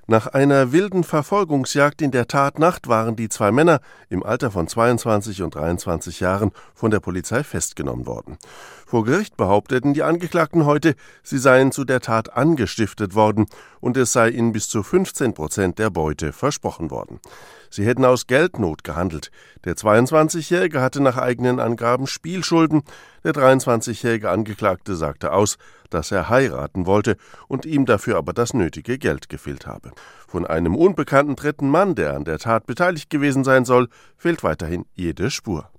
Nach einer wilden Verfolgungsjagd in der Tatnacht waren die zwei Männer im Alter von 22 und 23 Jahren von der Polizei festgenommen worden. Vor Gericht behaupteten die Angeklagten heute, sie seien zu der Tat angestiftet worden und es sei ihnen bis zu 15% der Beute versprochen worden. Sie hätten aus Geldnot gehandelt. Der 22-Jährige hatte nach eigenen Angaben Spielschulden. Der 23-jährige Angeklagte sagte aus, dass er heiraten wollte und ihm dafür aber das nötige Geld gefehlt habe. Von einem unbekannten dritten Mann, der an der Tat beteiligt gewesen sein soll, fehlt weiterhin jede Spur.